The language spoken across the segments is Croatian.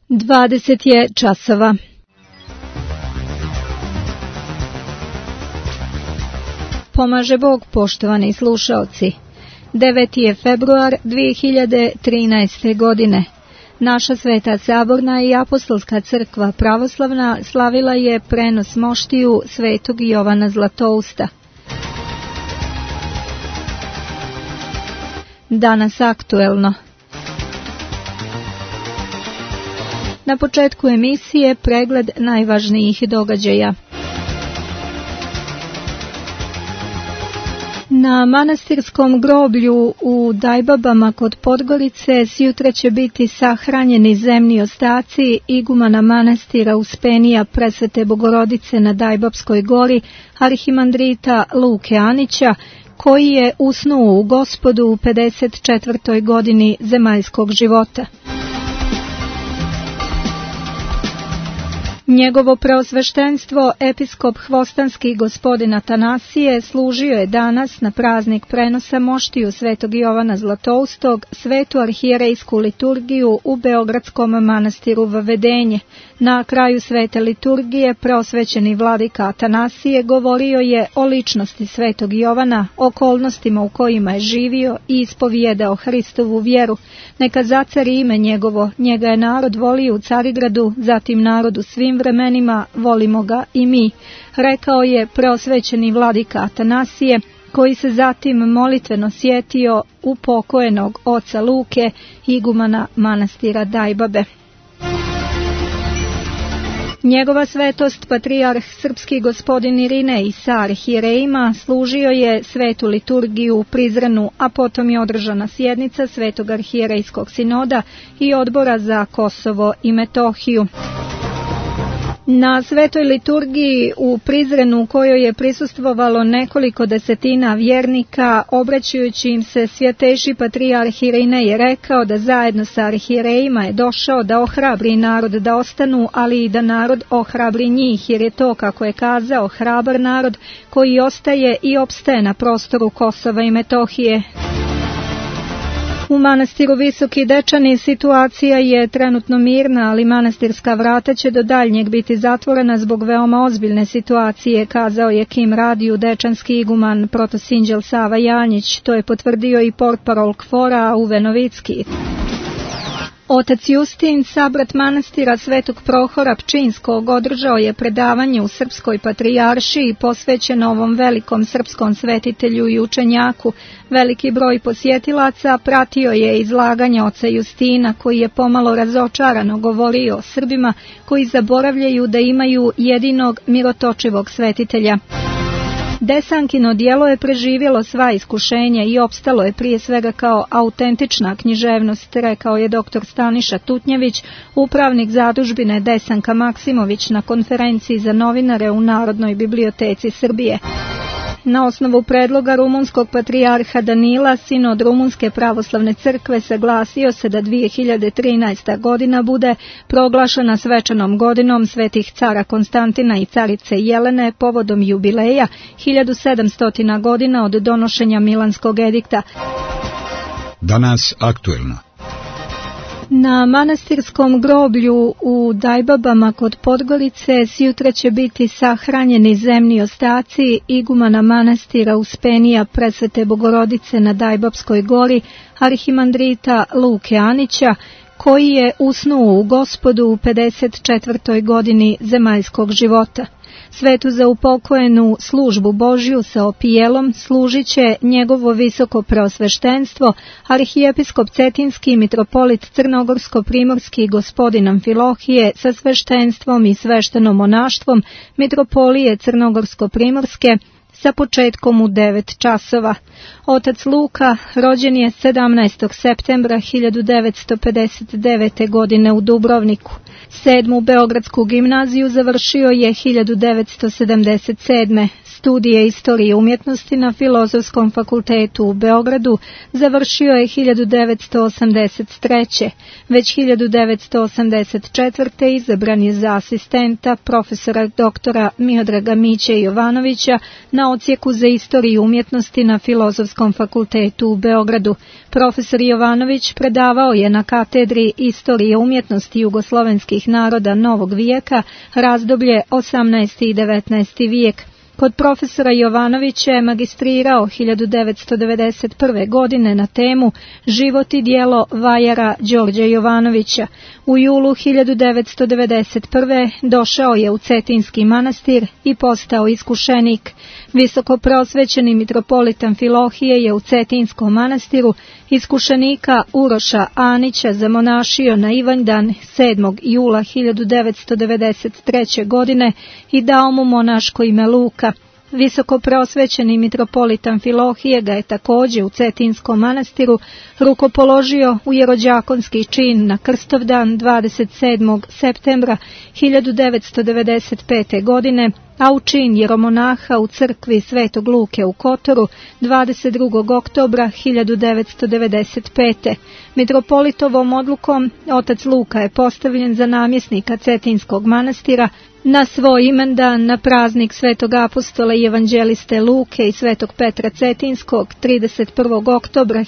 20 je časova. Pomaže Bog, poštovani slušaoci. 9. je februar 2013. godine. Naša Sveta Saborna i Apostolska crkva pravoslavna slavila je prenos moštiju Svetog Jovana Zlatousta. Danas aktuelno. Na početku emisije pregled najvažnijih događaja. Na manastirskom groblju u Dajbabama kod Podgorice sjutra će biti sahranjeni zemni ostaci igumana manastira Uspenija Presvete Bogorodice na Dajbabskoj gori, arhimandrita Luke Anića, koji je usnuo u Gospodu u 54. godini zemaljskog života. Njegovo preosveštenstvo, episkop Hvostanski gospodin Atanasije, služio je danas na praznik prenosa moštiju Svetog Jovana Zlatoustog svetu arhijerejsku liturgiju u Beogradskom manastiru Vavedenje. Na kraju svete liturgije preosvećeni vladika Atanasije govorio je o ličnosti Svetog Jovana, okolnostima u kojima je živio i ispovijedao Hristovu vjeru. Neka zacari ime njegovo, njega je narod volio u Carigradu, zatim narod u svim vremenima, volimo ga i mi, rekao je preosvećeni vladika Atanasije, koji se zatim molitveno sjetio upokojenog oca Luke, igumana manastira Dajbabe. Njegova svetost, patrijarh srpski gospodin Irinej sa arhijerejima, služio je svetu liturgiju u Prizrenu, a potom je održana sjednica Svetog arhijerejskog sinoda i odbora za Kosovo i Metohiju. Na svetoj liturgiji u Prizrenu, kojoj je prisustvovalo nekoliko desetina vjernika, obraćajući im se svjetejši patrijarh Irinej je rekao da zajedno sa arhijerejima je došao da ohrabri narod da ostanu, ali i da narod ohrabri njih, jer je to, kako je kazao, hrabar narod koji ostaje i opstaje na prostoru Kosova i Metohije. U manastiru Visoki Dečani situacija je trenutno mirna, ali manastirska vrata će do daljnjeg biti zatvorena zbog veoma ozbiljne situacije, kazao je Kim radiju dečanski iguman protosinđel Sava Janjić. To je potvrdio i portparol KFOR-a Uve Novicki. Otac Justin, sabrat manastira Svetog Prohora Pčinskog, održao je predavanje u Srpskoj patrijaršiji posvećeno ovom velikom srpskom svetitelju i učenjaku. Veliki broj posjetilaca pratio je izlaganje oca Justina, koji je pomalo razočarano govorio o Srbima koji zaboravljaju da imaju jedinog mirotočivog svetitelja. Desankino djelo je preživjelo sva iskušenja i opstalo je prije svega kao autentična književnost, rekao je dr. Staniša Tutnjević, upravnik zadužbine Desanka Maksimović na konferenciji za novinare u Narodnoj biblioteci Srbije. Na osnovu predloga rumunskog patrijarha Danila, sinod Rumunske pravoslavne crkve saglasio se da 2013. godina bude proglašena svečanom godinom svetih cara Konstantina i carice Jelene povodom jubileja 1700 godina od donošenja Milanskog edikta. Danas aktuelno. Na manastirskom groblju u Dajbabama kod Podgorice sjutra će biti sahranjeni zemni ostaci igumana manastira Uspenija Presvete Bogorodice na Dajbabskoj gori, arhimandrita Luke Anića, koji je usnuo u Gospodu u 54. godini zemaljskog života. Svetu za upokojenu službu Božju sa opijelom služit će njegovo visoko preosveštenstvo, arhijepiskop Cetinski mitropolit Crnogorsko-primorski gospodin Amfilohije sa sveštenstvom i sveštenom monaštvom mitropolije Crnogorsko-primorske sa početkom u 9 časova. Otac Luka rođen je 17. septembra 1959. godine u Dubrovniku. 7. Beogradsku gimnaziju završio je 1977. Studije istorije umjetnosti na Filozofskom fakultetu u Beogradu završio je 1983. Već 1984. izabran je za asistenta profesora doktora Miodraga Miće Jovanovića na odsjeku za istoriju umjetnosti na Filozofskom fakultetu u Beogradu. Profesor Jovanović predavao je na katedri istorije umjetnosti jugoslovenskih naroda novog vijeka, razdoblje 18. i 19. vijek. Kod profesora Jovanovića je magistrirao 1991. godine na temu Život i djelo vajara Đorđa Jovanovića. U julu 1991. došao je u Cetinski manastir i postao iskušenik. Visoko prosvećeni mitropolit Amfilohije je u Cetinskom manastiru iskušenika Uroša Anića zamonašio na Ivanjdan 7. jula 1993. godine i dao mu monaško ime Luka. Visoko prosvećeni mitropolit Amfilohije ga je također u Cetinskom manastiru rukopoložio u jerođakonski čin na Krstovdan 27. septembra 1995. godine, a u čin jeromonaha u crkvi Svetog Luke u Kotoru 22. oktobra 1995. Mitropolitovom odlukom otac Luka je postavljen za namjesnika Cetinskog manastira na svoj imendan na praznik Svetog apostola i evanđeliste Luke i Svetog Petra Cetinskog 31. oktobra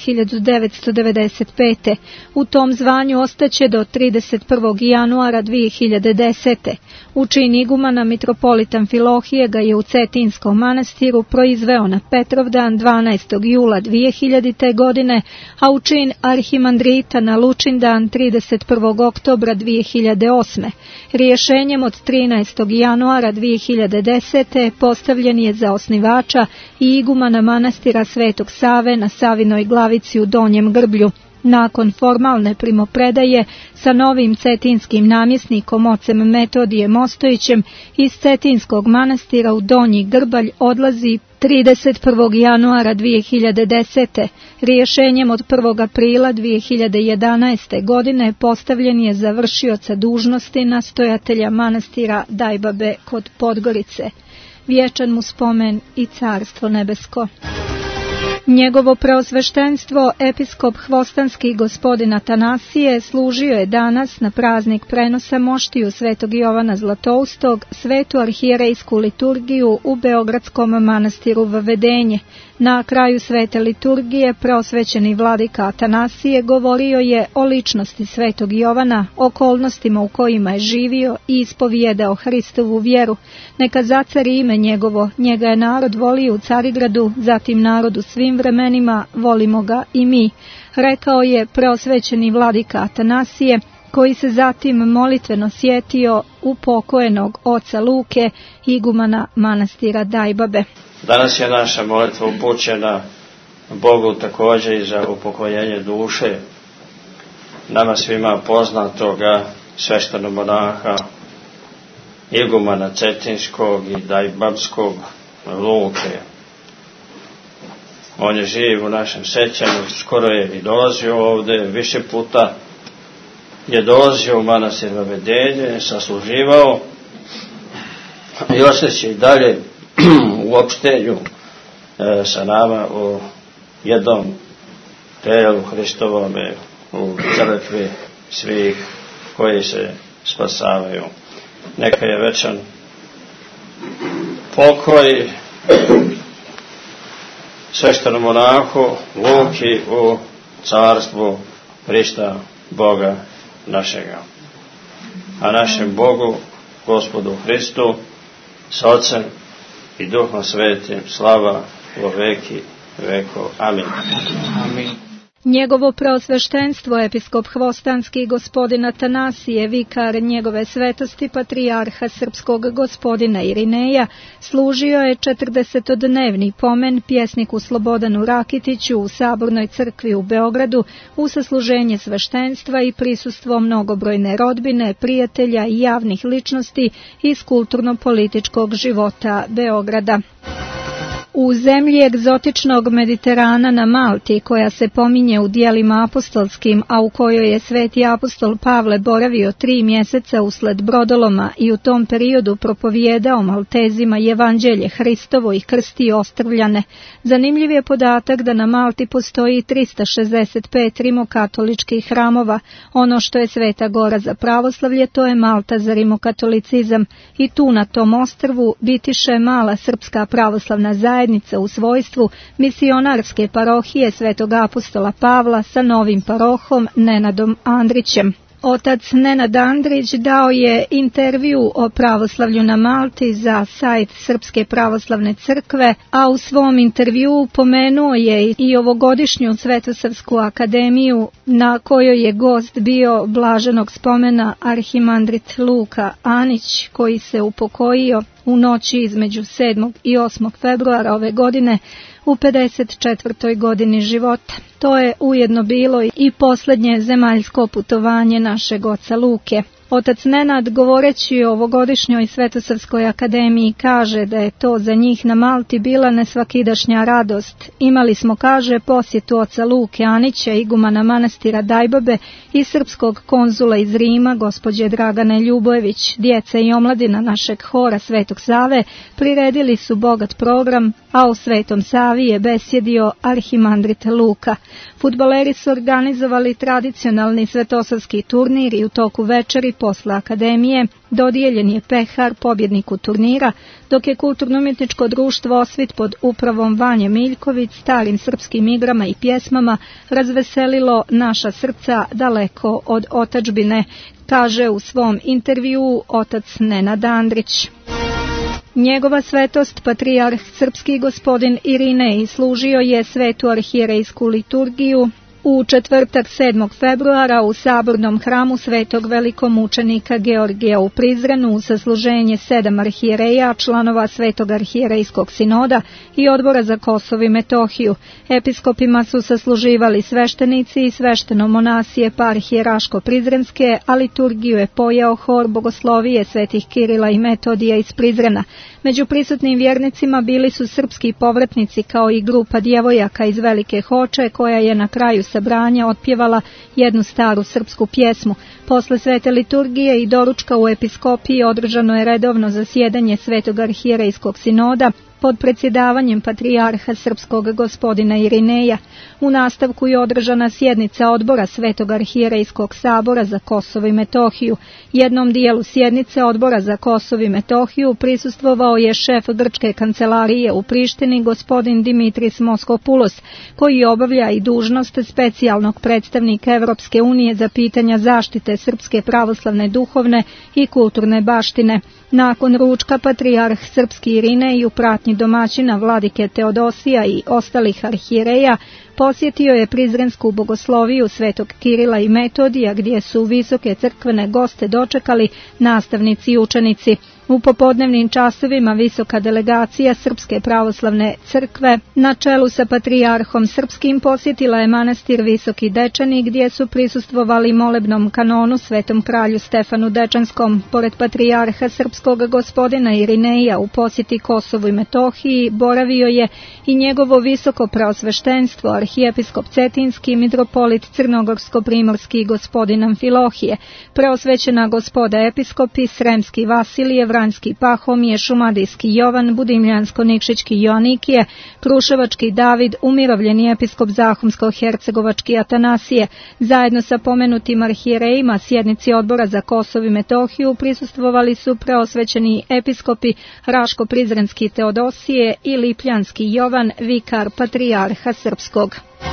1995. U tom zvanju ostaće do 31. januara 2010. U čin igumana mitropolit Amfilohije ga je u Cetinskom manastiru proizveo na Petrovdan 12. jula 2000. godine, a u čin arhimandrita na Lučindan 31. oktobra 2008. Rješenjem od 13. januara 2010. postavljen je za osnivača i igumana manastira Svetog Save na Savinoj glavici u Donjem Grblju. Nakon formalne primopredaje sa novim cetinskim namjesnikom ocem Metodijem Ostojićem iz Cetinskog manastira u Donji Grbalj odlazi 31. januara 2010. Rješenjem od 1. aprila 2011. godine postavljen je za vršioca dužnosti nastojatelja manastira Dajbabe kod Podgorice. Vječan mu spomen i carstvo nebesko. Njegovo preosveštenstvo, episkop hvostanski gospodin Atanasije, služio je danas na praznik prenosa moštiju Svetog Jovana Zlatoustog, svetu arhijerejsku liturgiju u Beogradskom manastiru Vavedenje. Na kraju svete liturgije preosvećeni vladika Atanasije govorio je o ličnosti Svetog Jovana, okolnostima u kojima je živio i ispovijedao Hristovu vjeru. Neka zacari ime njegovo, njega je narod volio u Carigradu, zatim narod u svim vremenima, volimo ga i mi, rekao je preosvećeni vladika Atanasije, koji se zatim molitveno sjetio upokojenog oca Luke, igumana manastira Dajbabe. Danas je naša molitva upućena Bogu također i za upokojenje duše nama svima poznatoga sveštenomonaha, igumana Cetinskog i Dajbabskog Luke. On je živ u našem sećanju, skoro je i dolazio ovdje, više puta je dolazio u manastir Vavedenje, sasluživao i ostaće i dalje u opštenju sa nama u jednom telu Hristovome, u crkvi svih koji se spasavaju. Neka je večan pokoj sveštenom monahu Luki u carstvu Hrista Boga našega. A našem Bogu, Gospodu Hristu, s Otcem i Duhom Svetim, slava u veki vekov. Amin. Amin. Njegovo preosveštenstvo, episkop hvostanski gospodin Atanasije, vikar njegove svetosti patrijarha srpskog gospodina Irineja, služio je 40-dnevni pomen pjesniku Slobodanu Rakitiću u Sabornoj crkvi u Beogradu u sasluženje sveštenstva i prisustvo mnogobrojne rodbine, prijatelja i javnih ličnosti iz kulturno-političkog života Beograda. U zemlji egzotičnog Mediterana na Malti, koja se pominje u dijelima apostolskim, a u kojoj je sveti apostol Pavle boravio 3 mjeseca usled brodoloma i u tom periodu propovijedao Maltezima evanđelje Hristovo i krstio ostrvljane. Zanimljiv je podatak da na Malti postoji 365 rimokatoličkih hramova. Ono što je Sveta Gora za pravoslavlje, to je Malta za rimokatolicizam. I tu na tom ostrvu bitiše mala srpska pravoslavna zajednica u svojstvu misionarske parohije Svetog apostola Pavla sa novim parohom Nenadom Andrićem. Otac Nenad Andrić dao je intervju o pravoslavlju na Malti za sajt Srpske pravoslavne crkve, a u svom intervjuu pomenuo je i ovogodišnju Svetosavsku akademiju na kojoj je gost bio blaženog spomena arhimandrit Luka Anić, koji se upokojio u noći između 7. i 8. februara ove godine u 54. godini života. To je ujedno bilo i posljednje zemaljsko putovanje našeg oca Luke. Otac Nenad, govoreći o ovogodišnjoj Svetosavskoj akademiji, kaže da je to za njih na Malti bila nesvakidašnja radost. Imali smo, kaže, posjetu oca Luke Anića, igumana manastira Dajbabe i srpskog konzula iz Rima, gospođe Dragane Ljubojević. Djeca i omladina našeg hora Svetog Save priredili su bogat program, a o Svetom Savi je besjedio arhimandrit Luka. Fudbaleri su organizovali tradicionalni svetosavski turnir i u toku večeri posle akademije dodijeljen je pehar pobjedniku turnira, dok je kulturno-umjetničko društvo Osvit pod upravom Vanje Miljković starim srpskim igrama i pjesmama razveselilo naša srca daleko od otadžbine, kaže u svom intervjuu otac Nenad Andrić. Njegova svetost, patrijarh srpski gospodin Irinej, služio je svetu arhijerejsku liturgiju u četvrtak 7. februara u sabornom hramu svetog velikomučenika Georgija u Prizrenu u sasluženje 7 arhijereja, članova Svetog arhijerejskog sinoda i odbora za Kosovo i Metohiju. Episkopima su sasluživali sveštenici i svešteno-monasije eparhije Raško-Prizrenske, a liturgiju je pojao hor bogoslovije svetih Kirila i Metodija iz Prizrena. Među prisutnim vjernicima bili su srpski povratnici kao i grupa djevojaka iz Velike Hoče, koja je na kraju sabranja otpjevala jednu staru srpsku pjesmu. Posle svete liturgije i doručka u episkopiji održano je redovno zasjedanje Svetog arhijerejskog sinoda pod predsjedavanjem patrijarha srpskog gospodina Irineja. U nastavku je održana sjednica odbora Svetog arhijerejskog sabora za Kosovo i Metohiju. Jednom dijelu sjednice odbora za Kosovo i Metohiju prisustvovao je šef grčke kancelarije u Prištini gospodin Dimitris Moskopoulos, koji obavlja i dužnost specijalnog predstavnika Evropske unije za pitanja zaštite srpske pravoslavne duhovne i kulturne baštine. Nakon ručka patrijarh srpski Irinej u pratnji domaćina vladike Teodosija i ostalih arhijereja posjetio je Prizrensku bogosloviju Svetog Kirila i Metodija, gdje su visoke crkvene goste dočekali nastavnici i učenici. U popodnevnim časovima visoka delegacija Srpske pravoslavne crkve na čelu sa patrijarhom srpskim posjetila je manastir Visoki Dečani, gdje su prisustvovali molebnom kanonu Svetom kralju Stefanu Dečanskom. Pored patrijarha srpskog gospodina Irineja u posjeti Kosovu i Metohiji boravio je i njegovo visoko preosveštenstvo arhijepiskop Cetinski, mitropolit Crnogorsko-primorski gospodin Amfilohije, preosvećena gospoda episkopi Sremski Vasilije, Vranjski Pahomije, Šumadijski Jovan, Budimljansko-Nikšićki Joanikije, Kruševački David, umirovljeni episkop Zahumsko-Hercegovački Atanasije. Zajedno sa pomenutim arhijerejima sjednici odbora za Kosovo i Metohiju prisustvovali su preosvećeni episkopi Raško-Prizrenski Teodosije i Lipljanski Jovan, vikar patrijarha srpskog.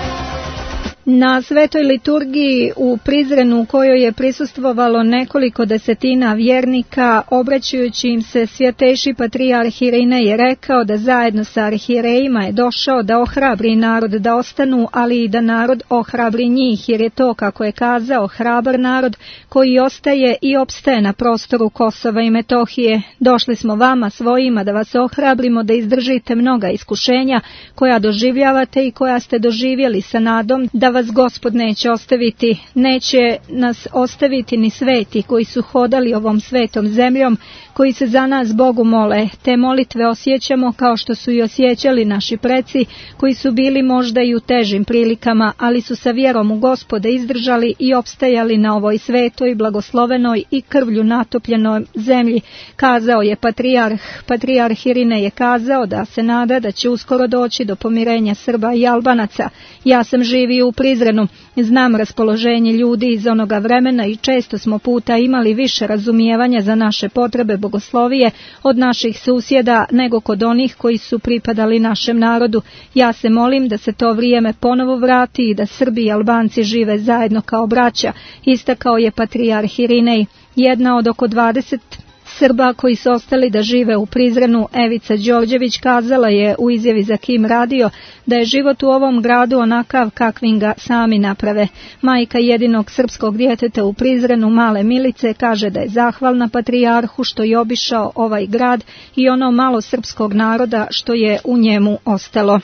Na svetoj liturgiji u Prizrenu, u kojoj je prisustvovalo nekoliko desetina vjernika, obraćajući im se svjetejši patrijarh Irinej je rekao da zajedno sa arhijerejima je došao da ohrabri narod da ostanu, ali i da narod ohrabri njih, jer je to, kako je kazao, hrabar narod koji ostaje i opstaje na prostoru Kosova i Metohije. Došli smo vama svojima da vas ohrabrimo da izdržite mnoga iskušenja koja doživljavate i koja ste doživjeli sa nadom da vas Gospod neće ostaviti, neće nas ostaviti ni sveti koji su hodali ovom svetom zemljom, koji se za nas Bogu mole. Te molitve osjećamo kao što su i osjećali naši preci, koji su bili možda i u težim prilikama, ali su sa vjerom u Gospoda izdržali i opstajali na ovoj svetoj, blagoslovenoj i krvlju natopljenoj zemlji, kazao je patrijarh. Patrijarh Irinej je kazao da se nada da će uskoro doći do pomirenja Srba i Albanaca. Ja sam živio u Prizrenu, znam raspoloženje ljudi iz onoga vremena i često smo puta imali više razumijevanja za naše potrebe bogoslovije od naših susjeda nego kod onih koji su pripadali našem narodu. Ja se molim da se to vrijeme ponovo vrati i da Srbi i Albanci žive zajedno kao braća, istakao je patrijarh Irinej. Jedna od oko 20 Srba koji su ostali da žive u Prizrenu, Evica Đorđević, kazala je u izjavi za Kim radio da je život u ovom gradu onakav kakvim ga sami naprave. Majka jedinog srpskog djeteta u Prizrenu, male Milice, kaže da je zahvalna patrijarhu što je obišao ovaj grad i ono malo srpskog naroda što je u njemu ostalo.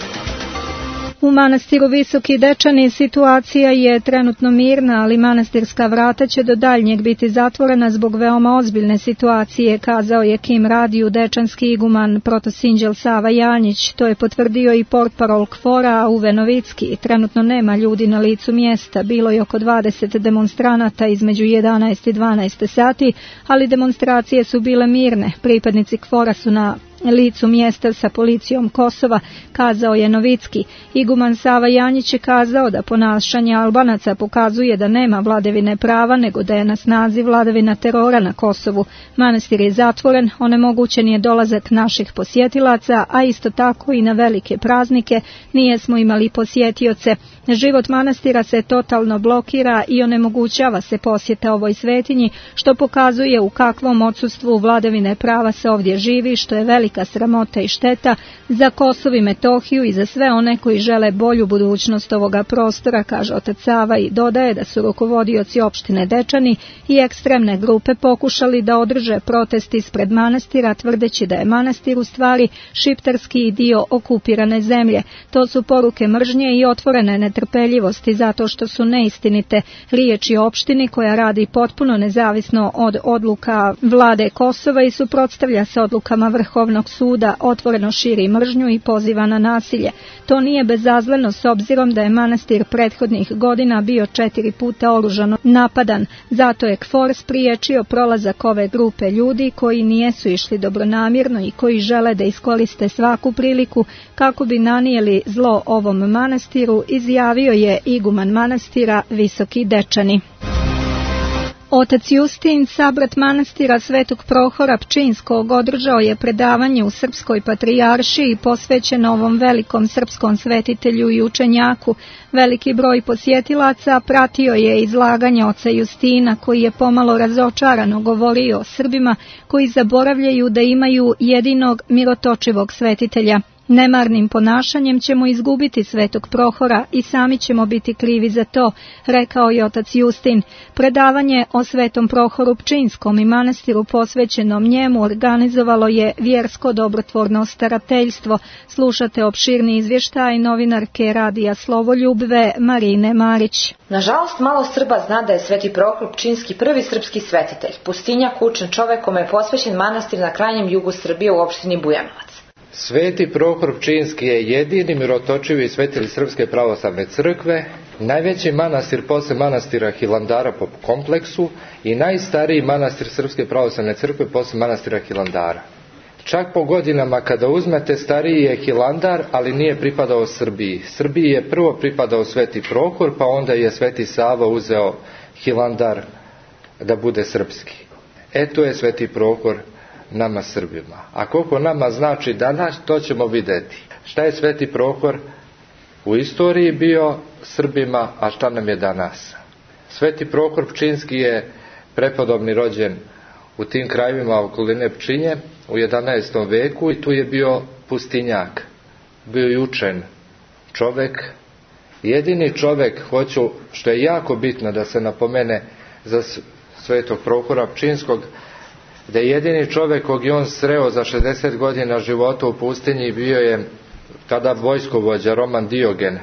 U manastiru Visoki Dečani situacija je trenutno mirna, ali manastirska vrata će do daljnjeg biti zatvorena zbog veoma ozbiljne situacije, kazao je Kim radiju dečanski iguman protosinđel Sava Janjić. To je potvrdio i portparol KFOR-a Uve Novicki. Trenutno nema ljudi na licu mjesta, bilo je oko 20 demonstranata između 11 i 12 sati, ali demonstracije su bile mirne. Pripadnici KFOR-a su na licu mjesta sa policijom Kosova, kazao je Novicki. Iguman Sava Janjić je kazao da ponašanje Albanaca pokazuje da nema vladavine prava, nego da je na snazi vladavina terora na Kosovu. Manastir je zatvoren, onemogućen je dolazak naših posjetilaca, a isto tako i na velike praznike nijesmo imali posjetioce. Život manastira se totalno blokira i onemogućava se posjeta ovoj svetinji, što pokazuje u kakvom odsustvu vladavine prava se ovdje živi, što je velika sramota i šteta za Kosovo i Metohiju i za sve one koji žele bolju budućnost ovoga prostora, kaže otac Sava, i dodaje da su rukovodioci opštine Dečani i ekstremne grupe pokušali da održe protest ispred manastira, tvrdeći da je manastir u stvari šiptarski dio okupirane zemlje. To su poruke mržnje i otvorene netrpeljivosti zato što su neistinite riječi opštini koja radi potpuno nezavisno od odluka vlade Kosova i suprotstavlja se odlukama Vrhovnog suda, otvoreno širi mržnju i poziva na nasilje. To nije bezazleno s obzirom da je manastir prethodnih godina bio 4 puta oružano napadan. Zato je KFOR spriječio prolazak ove grupe ljudi koji nijesu išli dobronamjerno i koji žele da iskoriste svaku priliku kako bi nanijeli zlo ovom manastiru, izjavio je iguman manastira Visoki Dečani. Otac Justin, sabrat manastira Svetog Prohora Pčinskog, održao je predavanje u Srpskoj patrijaršiji posvećeno ovom velikom srpskom svetitelju i učenjaku. Veliki broj posjetilaca pratio je izlaganje oca Justina, koji je pomalo razočarano govorio o Srbima koji zaboravljaju da imaju jedinog mirotočivog svetitelja. Nemarnim ponašanjem ćemo izgubiti Svetog Prohora i sami ćemo biti krivi za to, rekao je otac Justin. Predavanje o Svetom Prohoru Pčinskom i manastiru posvećenom njemu organizovalo je vjersko dobrotvorno starateljstvo. Slušate opširni izvještaj novinarke radija Slovoljubve Marine Marić. Nažalost, malo Srba zna da je Sveti Prohor Pčinski prvi srpski svetitelj, pustinjak, učen čovek kome je posvećen manastir na krajnjem jugu Srbije u opštini Bujanovac. Sveti Prohor Pčinski je jedini mirotočivi svetitelj Srpske pravoslavne crkve, najveći manastir posle manastira Hilandara po kompleksu i najstariji manastir Srpske pravoslavne crkve posle manastira Hilandara. Čak po godinama kada uzmete, stariji je Hilandar, ali nije pripadao Srbiji. Srbiji je prvo pripadao Sveti Prohor, pa onda je Sveti Sava uzeo Hilandar da bude srpski. Eto je Sveti Prohor nama Srbima. A koliko nama znači danas, to ćemo vidjeti. Šta je Sveti Prohor u istoriji bio Srbima, a šta nam je danas? Sveti Prohor Pčinski je prepodobni rođen u tim krajevima okoline Pčinje u 11. veku i tu je bio pustinjak. Bio je učen čovek. Jedini čovek, hoću, što je jako bitno da se napomene za Svetog Prohora Pčinskog, da je jedini čovjek kog je on sreo za 60 godina života u pustinji bio je tada vojskovođa Roman Diogen.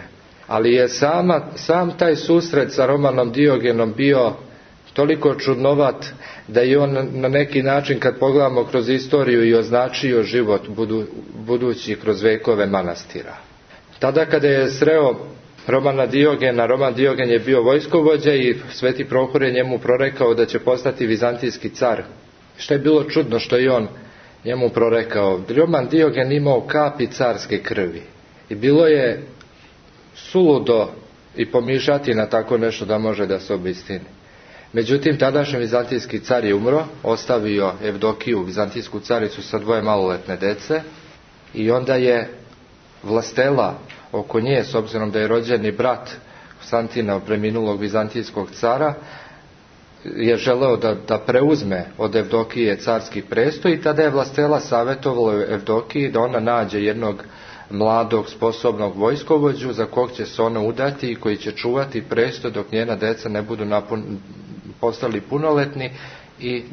ali je sam taj susret sa Romanom Diogenom bio toliko čudnovat da je on na neki način, kad pogledamo kroz istoriju, i označio život budući kroz vekove manastira. Tada kada je sreo Romana Diogena, Roman Diogen je bio vojskovođa i Sveti Prohor je njemu prorekao da će postati vizantijski car. Što je bilo čudno što je on njemu prorekao. Roman Diogen imao kapi carske krvi i bilo je suludo i pomišljati na tako nešto da može da se obistini. Međutim, tadašnji vizantijski car je umro, ostavio Evdokiju, vizantijsku caricu, sa 2 maloletne dece, i onda je vlastela oko nje, s obzirom da je rođeni brat Konstantina, preminulog vizantijskog cara, je želeo da preuzme od Evdokije carski prestoj, i tada je vlastela savjetovala Evdokiji da ona nađe jednog mladog, sposobnog vojskovođu za kog će se ona udati i koji će čuvati prestoj dok njena deca ne budu postali punoletni i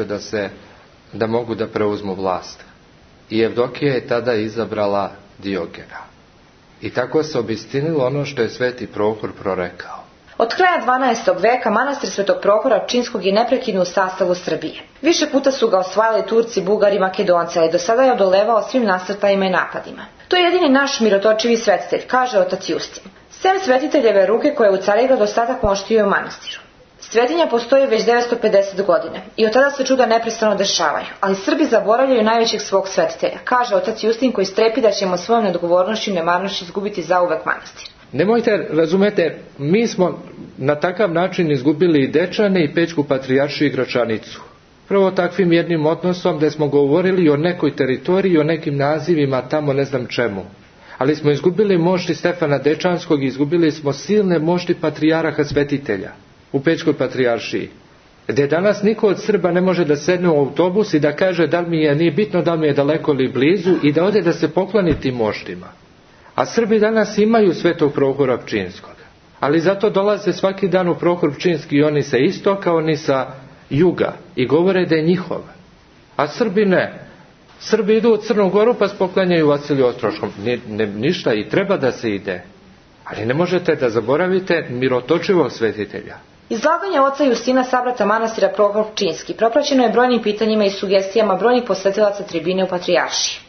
da mogu da preuzmu vlast. I Evdokija je tada izabrala Diogena. I tako se obistinilo ono što je Sveti Prohor prorekao. Od kraja 12. veka manastir Svetog Prohora Pčinjskog je neprekidno u sastavu Srbije. Više puta su ga osvajali Turci, Bugari, Makedonci, ali do sada je odolevao svim nasrtajima i napadima. To je jedini naš mirotočivi svetitelj, kaže otac Justin. Sem svetiteljeve ruke koje je u Carigrad ostatak moštio u manastiru. Svetinja postoji već 950 godina i od tada se čuda neprestano dešavaju, ali Srbi zaboravljaju najvećeg svog svetitelja, kaže otac Justin, koji strepi da ćemo svojom neodgovornošću i nemarnošću izgubiti zauvek manastir. Nemojte, razumete, mi smo na takav način izgubili i Dečane i Pećku patrijaršiju i Gračanicu. Prvo takvim jednim odnosom da smo govorili o nekoj teritoriji, o nekim nazivima tamo ne znam čemu. Ali smo izgubili mošti Stefana Dečanskog i izgubili smo silne mošti patrijaraha svetitelja u Pećkoj patrijaršiji. Gde danas niko od Srba ne može da sedne u autobus i da kaže da li mi je, nije bitno da li mi je daleko ili blizu, i da ode da se pokloni tim moštima. A Srbi danas imaju Svetog Prohora Pčinjskog. Ali zato dolaze svaki dan u Prohor Pčinjski i oni sa istoka, oni sa juga, i govore da je njihov. A Srbi ne. Srbi idu u Crnu Goru pa spoklanjaju Vasiliju Ostroškom. Ništa, i treba da se ide. Ali ne možete da zaboravite mirotočivog svetitelja. Izlaganje oca Justina, sabrata manastira Prohor Pčinjski, propraćeno je brojnim pitanjima i sugestijama brojnih posvetilaca tribine u patrijaršiji.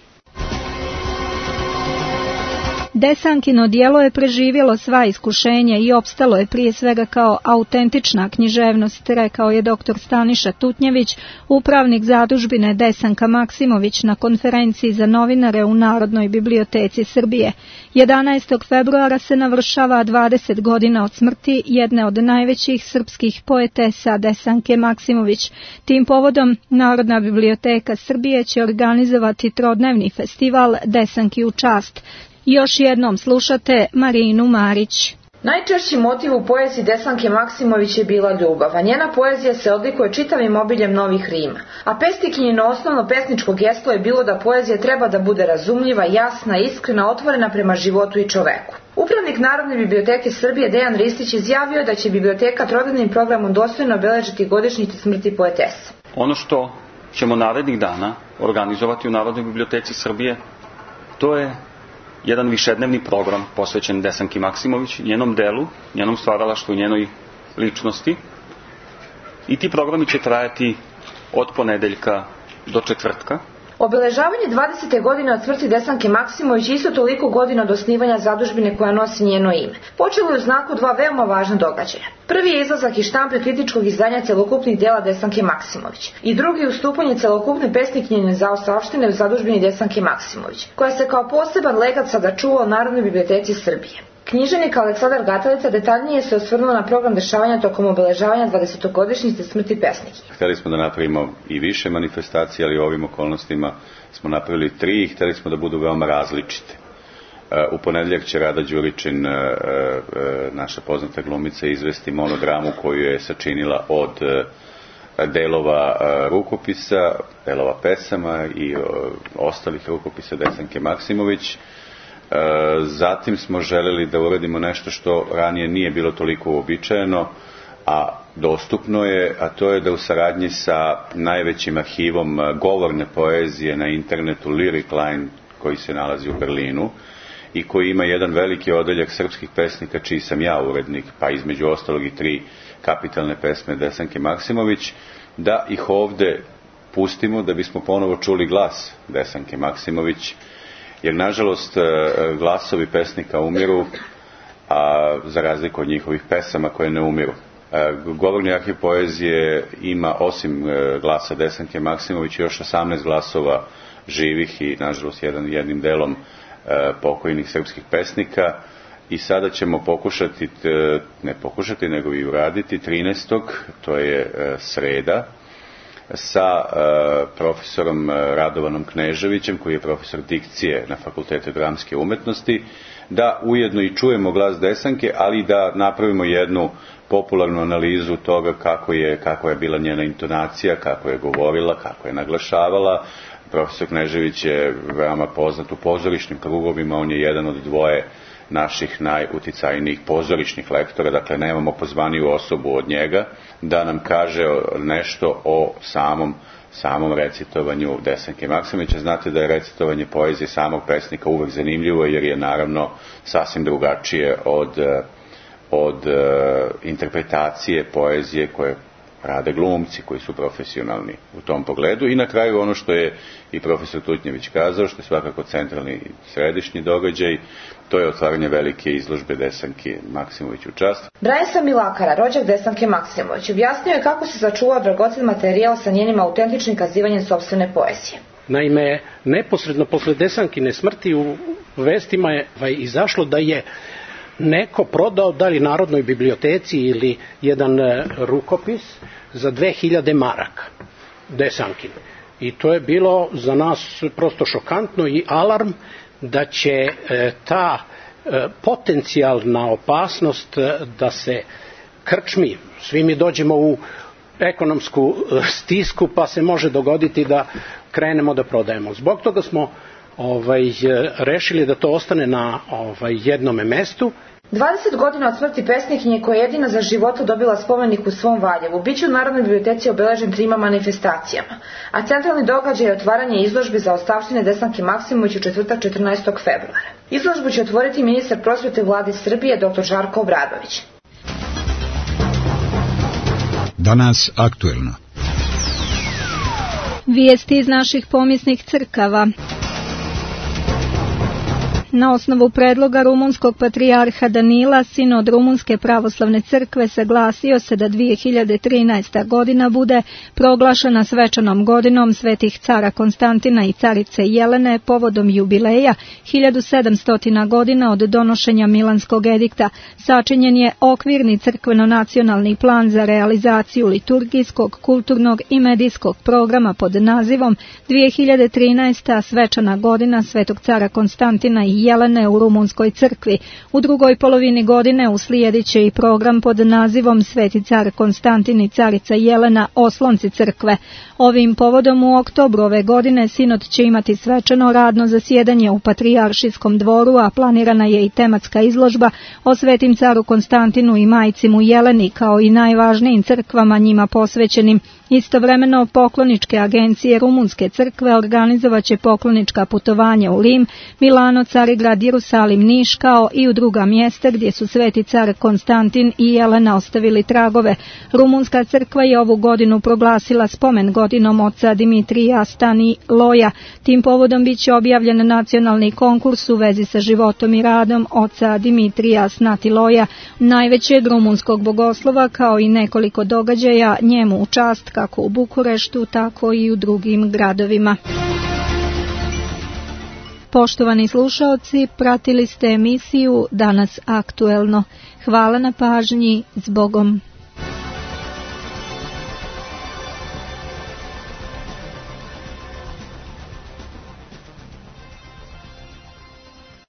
Desankino djelo je preživjelo sva iskušenja i opstalo je prije svega kao autentična književnost, rekao je dr. Staniša Tutnjević, upravnik zadužbine Desanka Maksimović na konferenciji za novinare u Narodnoj biblioteci Srbije. 11. februara se navršava 20 godina od smrti jedne od najvećih srpskih poetesa Desanke Maksimović. Tim povodom Narodna biblioteka Srbije će organizovati trodnevni festival Desanki u čast. Još jednom slušate Marinu Marić. Najčešći motiv u poeziji Desanke Maksimović je bila ljubav, a njena poezija se odlikuje čitavim obiljem novih rima. A pesnikinjino osnovno pesničko geslo je bilo da poezija treba da bude razumljiva, jasna, iskrena, otvorena prema životu i čoveku. Upravnik Narodne biblioteke Srbije Dejan Ristić izjavio je da će biblioteka trodnevnim programom dostojno obeležiti godišnjicu smrti poetese. Ono što ćemo narednih dana organizovati u Narodnoj biblioteci Srbije, to je jedan višednevni program posvećen Desanki Maksimović, njenom delu, njenom stvaralaštvu i njenoj ličnosti. I ti programi će trajati od ponedeljka do četvrtka. Obeležavanje 20. godine od smrti Desanke Maksimović isto toliko godina od osnivanja zadužbine koja nosi njeno ime. Počelo je u znaku dva veoma važna događaja. Prvi je izlazak iz štampe kritičkog izdanja celokupnih dela Desanke Maksimović i drugi je ustupanje celokupne pesnikinjine zaostavštine u zadužbini Desanke Maksimović, koja se kao poseban legat sada čuva u Narodnoj biblioteci Srbije. Književnik Aleksandar Gatalica detaljnije se osvrnuo na program dešavanja tokom obeležavanja 20-godišnjice smrti pesnikinje. Hteli smo da napravimo i više manifestacija, ali u ovim okolnostima smo napravili 3 i hteli smo da budu veoma različite. U ponedeljak će Rada Đuričin, naša poznata glumica, izvesti monodramu koju je sačinila od delova rukopisa, delova pesama i ostalih rukopisa Desanke Maksimović. Zatim smo želeli da uradimo nešto što ranije nije bilo toliko uobičajeno, a dostupno je, a to je da u saradnji sa najvećim arhivom govorne poezije na internetu Lyric Line, koji se nalazi u Berlinu, i koji ima jedan veliki odeljak srpskih pesnika čiji sam ja urednik, pa između ostalog i 3 kapitalne pesme Desanke Maksimović, da ih ovde pustimo da bismo ponovo čuli glas Desanke Maksimović, jer nažalost glasovi pesnika umiru, a za razliku od njihovih pesama koje ne umiru. Govorni arhiv poezije ima osim glasa Desanke Maksimović još 18 glasova živih i nažalost jednim delom pokojnih srpskih pesnika, i sada ćemo pokušati, ne pokušati nego i uraditi 13. to je sreda, sa profesorom Radovanom Kneževićem, koji je profesor dikcije na Fakultetu dramske umetnosti, da ujedno i čujemo glas Desanke, ali da napravimo jednu popularnu analizu toga kako je bila njena intonacija, kako je govorila, kako je naglašavala. Profesor Knežević je veoma poznat u pozorišnim krugovima, on je jedan od 2 naših najuticajnijih pozorišnih lektora, dakle nemamo pozvaniju osobu od njega da nam kaže nešto o samom recitovanju Desanke Maksimovića. Znate da je recitovanje poezije samog pesnika uvek zanimljivo, jer je naravno sasvim drugačije od interpretacije poezije koje rade glumci koji su profesionalni u tom pogledu. I na kraju ono što je i profesor Tutnjević kazao, što je svakako centralni i središnji događaj, to je otvaranje velike izložbe Desanke Maksimović u čast. Branislav Milakara, rođak Desanke Maksimović, objasnio je kako se sačuvao dragocen materijal sa njenim autentičnim kazivanjem sopstvene poezije. Naime, neposredno posle Desankine smrti u vestima je izašlo da je neko prodao, da li Narodnoj biblioteci ili jedan rukopis za 2000 maraka Desankin. I to je bilo za nas prosto šokantno i alarm da će ta potencijalna opasnost da se krčmi, svi mi dođemo u ekonomsku stisku, pa se može dogoditi da krenemo da prodajemo. Zbog toga smo rešili da to ostane na jednome mestu. 20 godina od smrti pesnikinje, koja je jedina za života dobila spomenik u svom Valjevu, biće u Narodnoj biblioteci obeležen 3 manifestacijama, a centralni događaj je otvaranje izložbe za ostavštine Desanke Maksimović u četvrtak 14. februara. Izložbu će otvoriti ministar prosvete Vlade Srbije dr. Žarko Obradović. Danas aktuelno. Vijesti iz naših pomisnih crkava. Na osnovu predloga rumunskog patrijarha Danila, sinod Rumunske pravoslavne crkve saglasio se da 2013. godina bude proglašena svečanom godinom svetih cara Konstantina i carice Jelene povodom jubileja 1700 godina od donošenja Milanskog edikta. Sačinjen je okvirni crkveno-nacionalni plan za realizaciju liturgijskog, kulturnog i medijskog programa pod nazivom 2013. svečana godina svetog cara Konstantina i Jelene u Rumunskoj crkvi. U drugoj polovini godine uslijedit će i program pod nazivom Sveti car Konstantin i carica Jelena, oslonci crkve. Ovim povodom u oktobru ove godine sinod će imati svečano radno zasjedanje u Patrijaršijskom dvoru, a planirana je i tematska izložba o svetim caru Konstantinu i majci mu Jeleni, kao i najvažnijim crkvama njima posvećenim. Istovremeno pokloničke agencije Rumunske crkve organizovaće poklonička putovanja u Lim, Milano, Carigrad, Jerusalim, Niš, kao i u druga mjesta gdje su sveti car Konstantin i Jelena ostavili tragove. Rumunska crkva je ovu godinu proglasila spomen godinom oca Dimitrija Staniloja. Tim povodom biće objavljen nacionalni konkurs u vezi sa životom i radom oca Dimitrija Staniloja, najvećeg rumunskog bogoslova, kao i nekoliko događaja njemu u čast kako u Bukureštu, tako i u drugim gradovima. Poštovani slušaoci, pratili ste emisiju Danas aktuelno. Hvala na pažnji, zbogom.